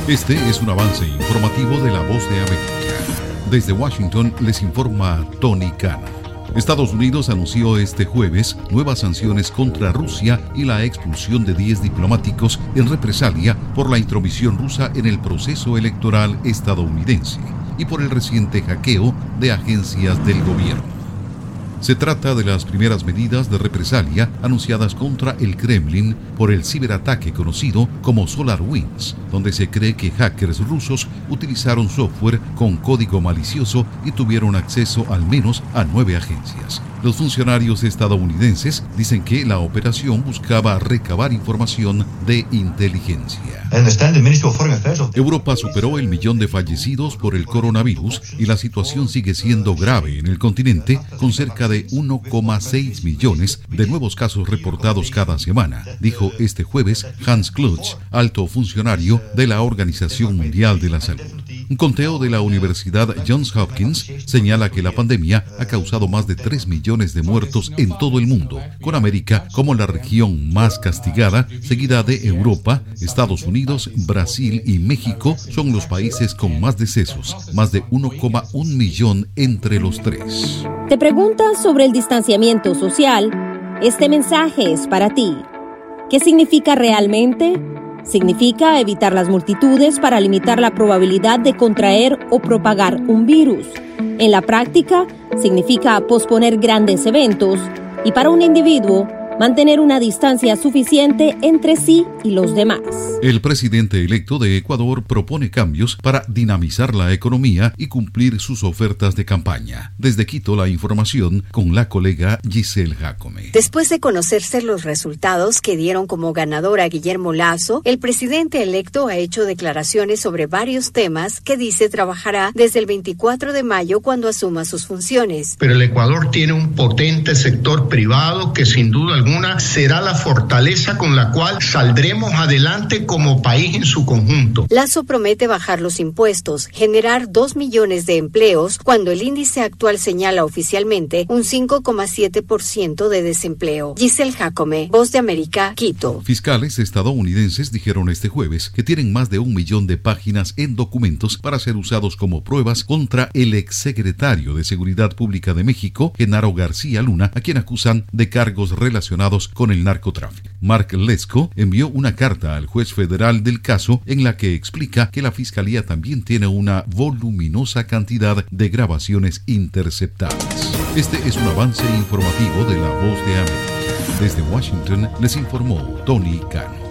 Este es un avance informativo de La Voz de América. Desde Washington les informa Tony Cano. Estados Unidos anunció este jueves nuevas sanciones contra Rusia y la expulsión de 10 diplomáticos en represalia por la intromisión rusa en el proceso electoral estadounidense y por el reciente hackeo de agencias del gobierno. Se trata de las primeras medidas de represalia anunciadas contra el Kremlin por el ciberataque conocido como SolarWinds, donde se cree que hackers rusos utilizaron software con código malicioso y tuvieron acceso al menos a 9 agencias. Los funcionarios estadounidenses dicen que la operación buscaba recabar información de inteligencia. Europa superó el 1.000.000 de fallecidos por el coronavirus y la situación sigue siendo grave en el continente, con cerca de 1,6 millones de nuevos casos reportados cada semana, dijo este jueves Hans Kluge, alto funcionario de la Organización Mundial de la Salud. Un conteo de la Universidad Johns Hopkins señala que la pandemia ha causado más de 3 millones de muertos en todo el mundo, con América como la región más castigada, seguida de Europa, Estados Unidos, Brasil y México son los países con más decesos, más de 1,1 millón entre los tres. ¿Te preguntas sobre el distanciamiento social? Este mensaje es para ti. ¿Qué significa realmente? Significa evitar las multitudes para limitar la probabilidad de contraer o propagar un virus. En la práctica, significa posponer grandes eventos y para un individuo, mantener una distancia suficiente entre sí y los demás. El presidente electo de Ecuador propone cambios para dinamizar la economía y cumplir sus ofertas de campaña. Desde Quito, la información con la colega Giselle Jacome. Después de conocerse los resultados que dieron como ganador a Guillermo Lasso, el presidente electo ha hecho declaraciones sobre varios temas que dice trabajará desde el 24 de mayo cuando asuma sus funciones. Pero el Ecuador tiene un potente sector privado que sin duda alguna será la fortaleza con la cual saldremos adelante como país en su conjunto. Lasso promete bajar los impuestos, generar 2 millones de empleos, cuando el índice actual señala oficialmente un 5,7% de desempleo. Giselle Jacome, Voz de América, Quito. Fiscales estadounidenses dijeron este jueves que tienen más de 1 millón de páginas en documentos para ser usados como pruebas contra el exsecretario de Seguridad Pública de México, Genaro García Luna, a quien acusan de cargos relacionados con el narcotráfico. Mark Lesko envió una carta al juez federal del caso en la que explica que la fiscalía también tiene una voluminosa cantidad de grabaciones interceptadas. Este es un avance informativo de La Voz de América. Desde Washington les informó Tony Cano.